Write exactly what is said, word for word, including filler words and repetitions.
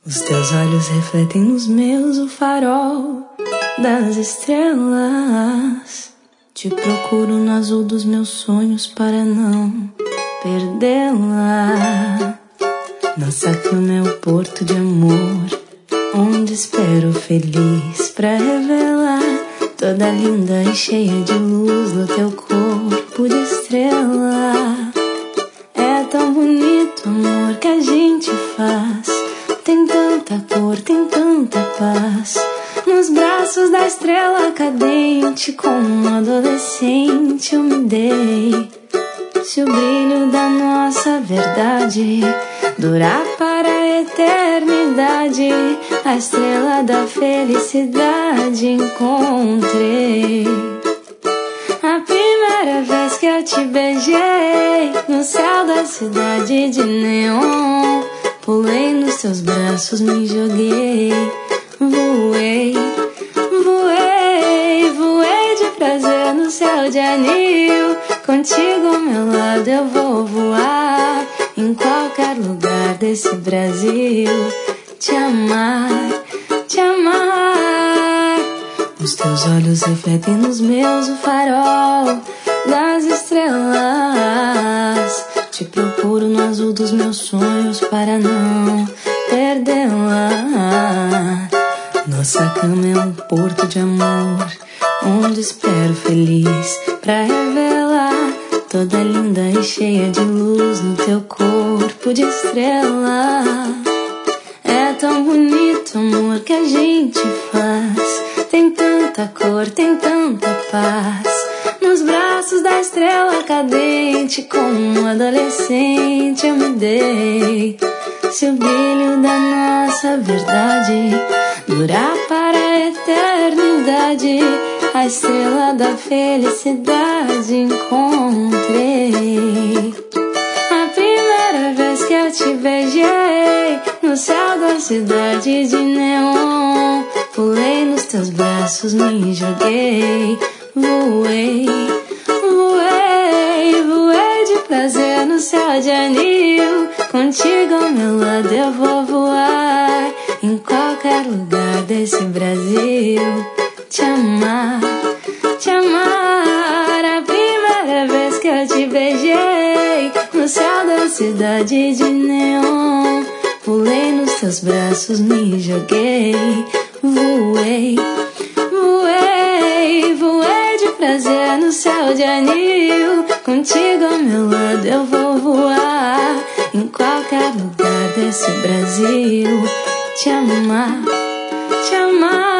Os teus olhos refletem nos meus o farol das estrelas. Te procuro no azul dos meus sonhos para não perdê-la. Nossa cama é o porto de amor, onde espero feliz pra revelar toda linda e cheia de luz do teu corpo de estrela. É tão bonito o amor que a gente faz, tem tanta cor, tem tanta paz. Nos braços da estrela cadente, como um adolescente eu me dei. Se o brilho da nossa verdade durar para a eternidade, a estrela da felicidade encontrei. A primeira vez que eu te beijei, no céu da cidade de neon, pulei nos teus braços, me joguei. Voei, voei, voei de prazer no céu de anil. Contigo ao meu lado eu vou voar, em qualquer lugar desse Brasil. Te amar, te amar. Os teus olhos refletem nos meus o farol das estrelas. Te procuro no azul dos meus sonhos para não perdê-la. Nossa cama é um porto de amor, onde espero feliz pra revelar toda linda e cheia de luz no teu corpo de estrela. É tão bonito o amor que a gente faz, tem tanta cor, tem tanta paz. Nos braços da estrela cadente, como um adolescente eu me dei. Se o brilho da nossa verdade durar para a eternidade, a estrela da felicidade encontrei. A primeira vez que eu te beijei, no céu da cidade de neon, pulei nos teus braços, me joguei. Voei, voei, voei de prazer no céu de anil. Contigo ao meu lado eu vou voar, em qualquer lugar desse Brasil. Te amar, te amar. A primeira vez que eu te beijei, no céu da cidade de neon, pulei nos teus braços, me joguei. Voei, voei, voei de prazer no céu de anil. Contigo ao meu lado eu vou voar, em qualquer lugar desse Brasil. Te amar, te amar.